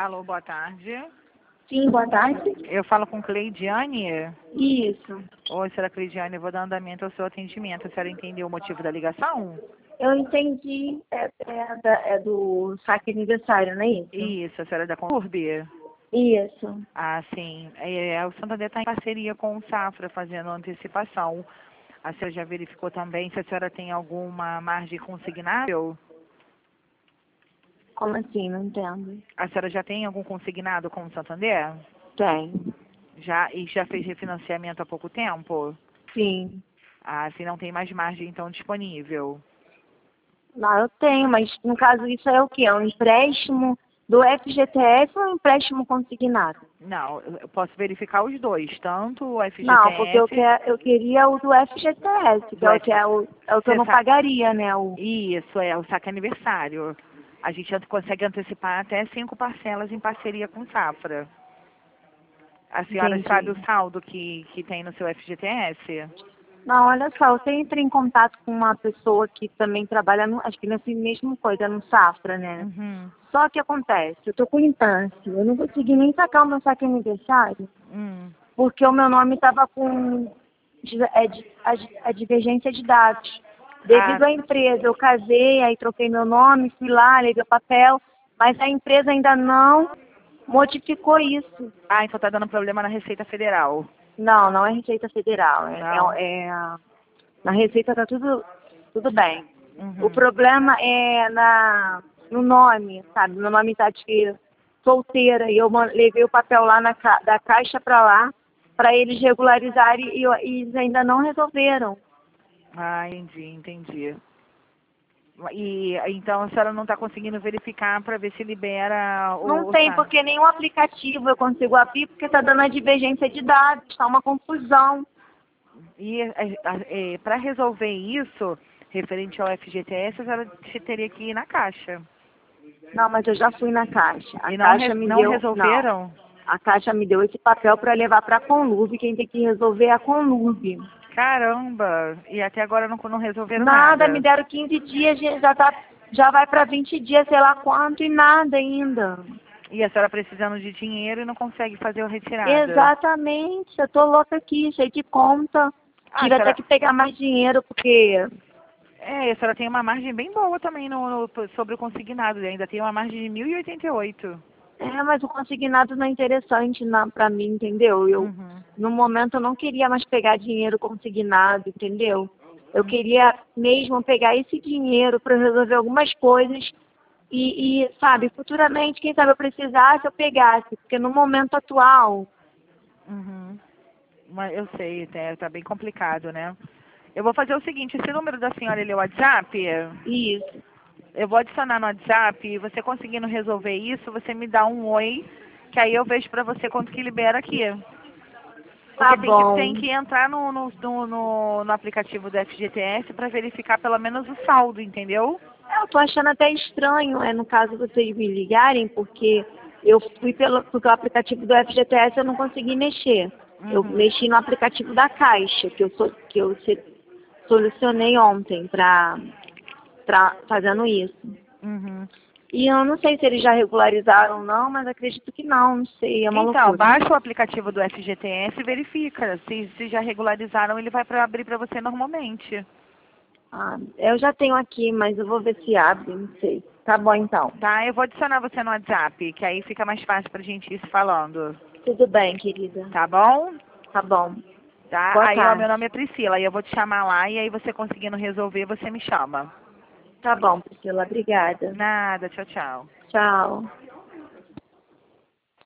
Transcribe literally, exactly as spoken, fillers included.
Alô, boa tarde. Sim, boa tarde. Eu falo com Cleidiane. Isso. Oi, senhora Cleidiane, eu vou dar andamento ao seu atendimento. A senhora entendeu o motivo da ligação? Eu entendi. É, é, da- é do saque aniversário, não é isso? Isso, a senhora é da Conturb? Isso. Ah, sim. É, o Santander está em parceria com o Safra, fazendo antecipação. A senhora já verificou também se a senhora tem alguma margem consignável? Como assim? Não entendo. A senhora já tem algum consignado com o Santander? Tem. Já, e já fez refinanciamento há pouco tempo? Sim. Ah, se não tem mais margem, então, disponível. Não, eu tenho, mas no caso isso é o quê? É um empréstimo do F G T S ou um empréstimo consignado? Não, eu posso verificar os dois, tanto o Não, porque eu, F G T S, quer, eu queria o do F G T S, que do é o F... que, é o, é o que eu Você não sa... pagaria, né? O... Isso, é o saque aniversário. A gente ant- consegue antecipar até cinco parcelas em parceria com o Safra. A senhora sabe Entendi. o saldo que, que tem no seu F G T S? Não, olha só, eu sempre entrei em contato com uma pessoa que também trabalha, no, acho que nessa mesma coisa, no Safra, né? Uhum. Só que acontece, eu tô com impância, eu não consegui nem sacar o meu saque aniversário, Hum. porque o meu nome estava com di- é, di- a, di- a divergência de dados. Ah, Devido à empresa, eu casei, aí troquei meu nome, fui lá, levei o papel, mas a empresa ainda não modificou isso. ah, então tá dando problema na Receita Federal. Não, não é Receita Federal, é, Não. é, é a- na Receita tá tudo, tudo bem. O Uhum. problema é na, no nome, sabe? Meu nome está de solteira e eu man- levei o papel lá na, ca- da caixa para lá para eles regularizarem e, eu- e eles ainda não resolveram. Ah, entendi, entendi. E então a senhora não está conseguindo verificar para ver se libera Não o, o tem, saque. porque nenhum aplicativo eu consigo abrir porque está dando a divergência de dados, está uma confusão. E para resolver isso, referente ao F G T S, a senhora te- teria que ir na Caixa. Não, mas eu já fui na caixa. A E não, caixa re- me não deu, não. resolveram? A caixa me deu esse papel para levar para a Conlurb. Quem tem que resolver é a Conlurb. Caramba! E até agora não, não resolveram Nada, me nada. deram quinze dias, já, tá, já vai para vinte dias, sei lá quanto, e nada ainda. E a senhora precisando de dinheiro e não consegue fazer a retirada. Exatamente, eu tô louca aqui, cheio de conta. Ah, a Tive até senhora, que pegar mais dinheiro, porque... é, a senhora tem uma margem bem boa também no, no- sobre o consignado. E ainda tem uma margem de mil e oitenta e oito. É, mas o consignado não é interessante na, pra mim, entendeu? Eu, Uhum. no momento, eu não queria mais pegar dinheiro consignado, entendeu? Eu Uhum. queria mesmo pegar esse dinheiro para resolver algumas coisas e, e, sabe, futuramente, quem sabe eu precisasse, eu pegasse. Porque no momento atual, Uhum. Mas eu sei, é, tá bem complicado, né? Eu vou fazer o seguinte, esse número da senhora, ele é o WhatsApp? isso. Eu vou adicionar no WhatsApp e você conseguindo resolver isso, você me dá um oi, que aí eu vejo pra você quanto que libera aqui. Tá Porque tem que, bom. tem que entrar no, no, no, no- no aplicativo do F G T S pra verificar pelo menos o saldo, entendeu? Eu tô achando até estranho, é, no caso vocês me ligarem, porque eu fui pelo porque o aplicativo do F G T S eu não consegui mexer. Eu Uhum. mexi no aplicativo da Caixa, que eu, so, que eu se- solucionei ontem para fazendo isso. Uhum. E eu não sei se eles já regularizaram ou não, mas acredito que não, não sei, é uma Então, loucura. baixa o aplicativo do F G T S e verifica. Se, se já regularizaram, ele vai pra abrir pra você normalmente. Ah, eu já tenho aqui, mas eu vou ver se abre, não sei. Tá bom então. Tá? Eu vou adicionar você no WhatsApp, que aí fica mais fácil pra gente ir se falando. Tudo bem, querida. Tá bom? Tá bom. Tá? Boa Aí, ó, meu tarde. nome é Priscila, e eu vou te chamar lá, e aí você conseguindo resolver, você me chama. Tá bom, Priscila, obrigada. Nada, tchau, tchau. Tchau.